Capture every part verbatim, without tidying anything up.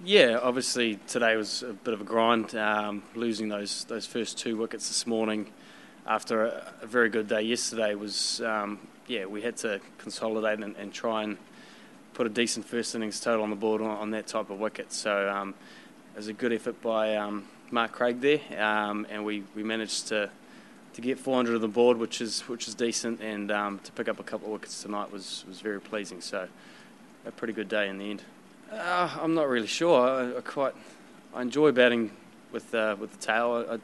Yeah, obviously today was a bit of a grind, um, losing those those first two wickets this morning after a, a very good day yesterday was, um, yeah, we had to consolidate and, and try and put a decent first innings total on the board on, on that type of wicket. So um, it was a good effort by um, Mark Craig there, um, and we, we managed to to get four hundred on the board, which is which is decent, and um, to pick up a couple of wickets tonight was, was very pleasing. So a pretty good day in the end. Uh, I'm not really sure. I, I quite I enjoy batting with uh, with the tail. I,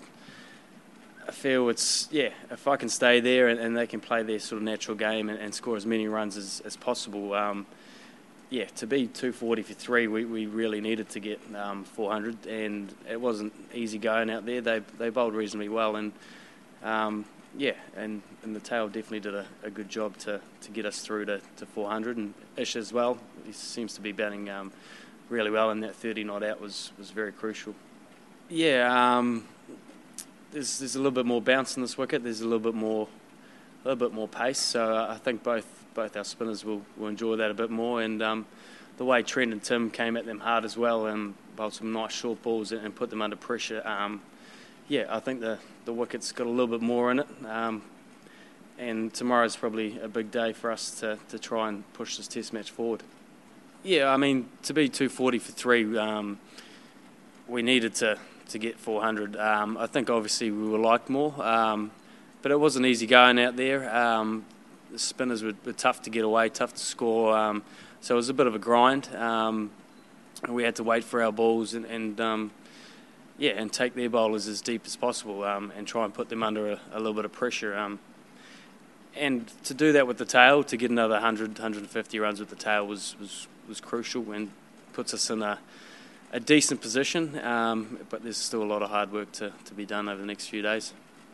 I feel it's yeah. If I can stay there and, and they can play their sort of natural game and, and score as many runs as, as possible. Um, yeah, to be two forty for three, we, we really needed to get um, four hundred, and it wasn't easy going out there. They they bowled reasonably well, and um, yeah, and, and the tail definitely did a, a good job to, to get us through to, to four hundred, and Ish as well. He seems to be batting um, really well, and that thirty not out was, was very crucial. Yeah, um, there's there's a little bit more bounce in this wicket. There's a little bit more a little bit more pace. So I think both both our spinners will, will enjoy that a bit more. And um, the way Trent and Tim came at them hard as well and bowled some nice short balls and, and put them under pressure. Um, yeah, I think the the wicket's got a little bit more in it. Um, and tomorrow's probably a big day for us to, to try and push this test match forward. Yeah, I mean, to be two forty for three, um, we needed to, to get four hundred. Um, I think obviously we would like more, um, but it wasn't easy going out there. Um, the spinners were, were tough to get away, tough to score, um, so it was a bit of a grind. Um, we had to wait for our balls and, and um, yeah, and take their bowlers as deep as possible um, and try and put them under a, a little bit of pressure. Um, and to do that with the tail, to get another one hundred, one hundred fifty runs with the tail was, was, was crucial and puts us in a, a decent position. Um, but there's still a lot of hard work to, to be done over the next few days.